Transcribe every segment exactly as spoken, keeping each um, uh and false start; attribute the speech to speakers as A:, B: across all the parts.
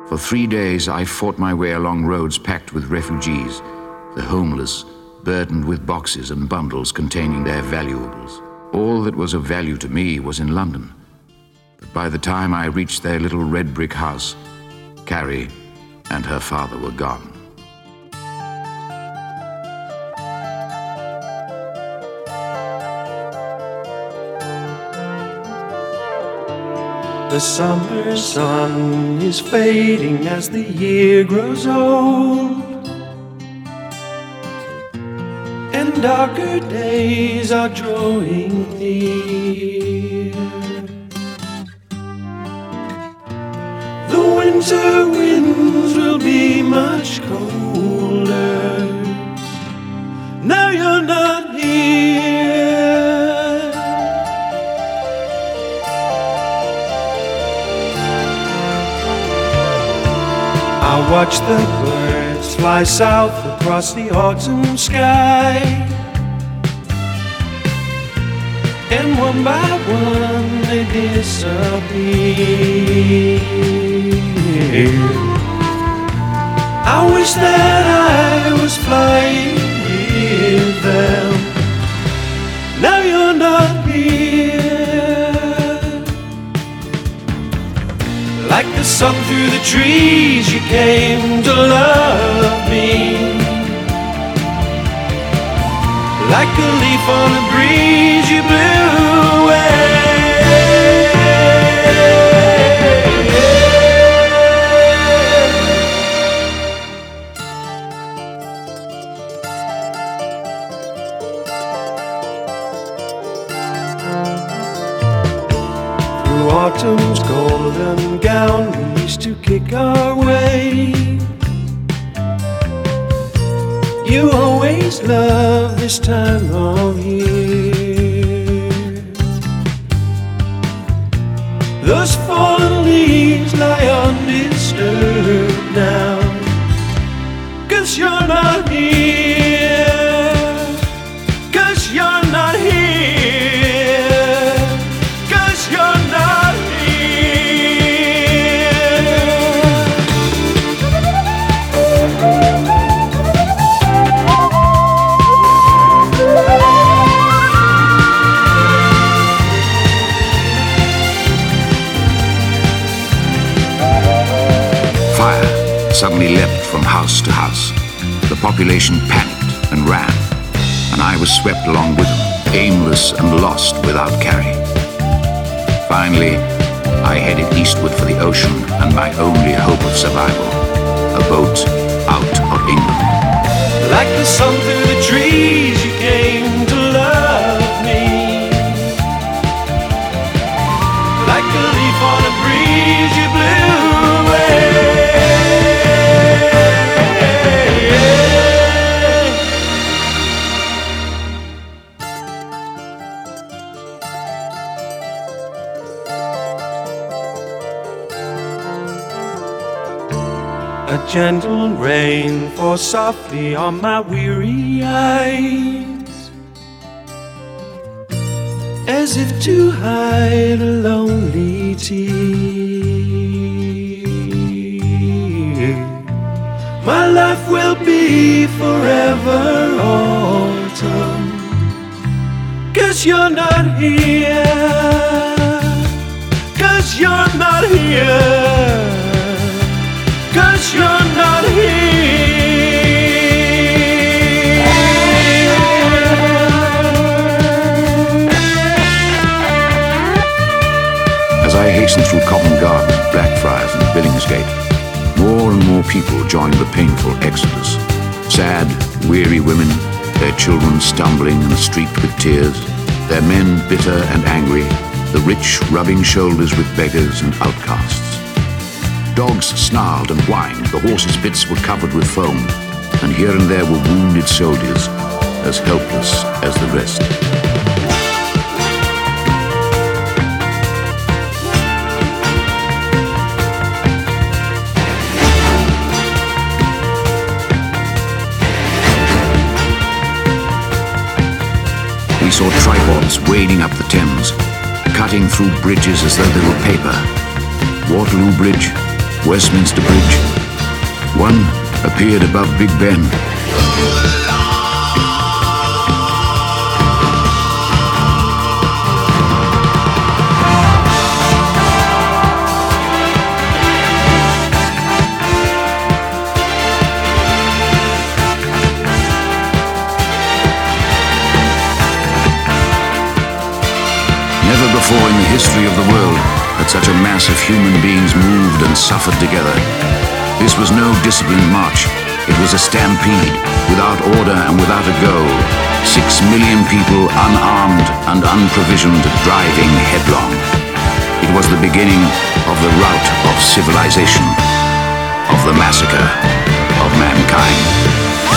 A: For three days I fought my way along roads packed with refugees, the homeless, burdened with boxes and bundles containing their valuables. All that was of value to me was in London. But by the time I reached their little red brick house, Carrie and her father were gone.
B: The summer sun is fading as the year grows old, and darker days are drawing near. The winter winds will be much colder. Now you're not here. I watch the birds fly south across the autumn sky, and one by one they disappear. I wish that I was flying with them. Now you're not here. Like the sun through the trees, you came to love me. Like a leaf on a breeze, you blew away. Through autumn's golden gown, we used to kick our way. You always love this time of year. Those fallen leaves lie undisturbed now, 'cause you're not here. 'Cause you're not here. 'Cause you're not
A: suddenly leapt from house to house. The population panicked and ran, and I was swept along with them, aimless and lost without Carrie. Finally, I headed eastward for the ocean and my only hope of survival, a boat out of England.
B: Like the sun through the trees, you came to love me. Like a leaf on a breeze, you blew away. A gentle rain falls softly on my weary eyes, as if to hide a lonely tear. My life will be forever autumn, 'cause you're not here. 'Cause you're not here. 'Cause you're not here.
A: As I hastened through Covent Garden, Blackfriars and Billingsgate, more and more people joined the painful exodus. Sad, weary women, their children stumbling and streaked with tears, their men bitter and angry, the rich rubbing shoulders with beggars and outcasts. Dogs snarled and whined, the horses' bits were covered with foam, and here and there were wounded soldiers, as helpless as the rest. We saw tripods wading up the Thames, cutting through bridges as though they were paper. Waterloo Bridge, Westminster Bridge. One appeared above Big Ben. Never before in the history of the world had such a mass of human beings moved and suffered together. This was no disciplined march. It was a stampede, without order and without a goal. Six million people, unarmed and unprovisioned, driving headlong. It was the beginning of the rout of civilization, of the massacre of mankind.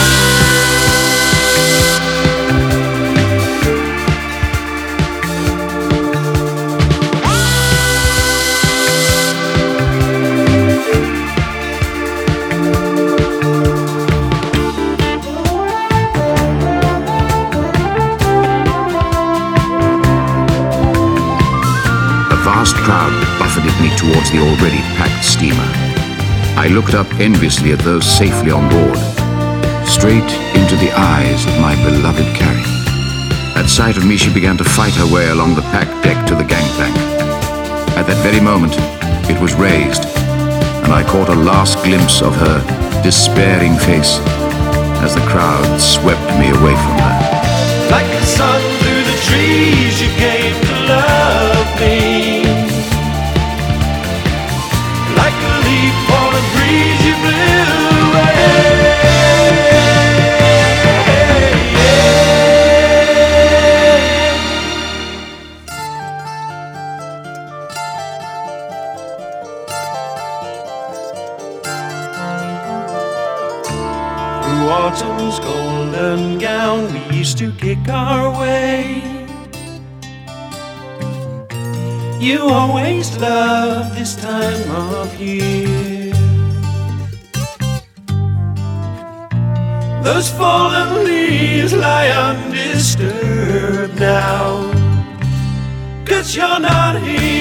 A: A vast crowd buffeted me towards the already packed steamer. I looked up enviously at those safely on board, straight into the eyes of my beloved Carrie. At sight of me, she began to fight her way along the packed deck to the gangplank. At that very moment, it was raised, and I caught a last glimpse of her despairing face as the crowd swept me away from her.
B: Like the sun through the trees, you came to love me. Like a leaf on a breeze, you blew away. Through autumn's golden gown, we used to kick our way. You always love this time of year. Those fallen leaves lie undisturbed now, 'cause you're not here.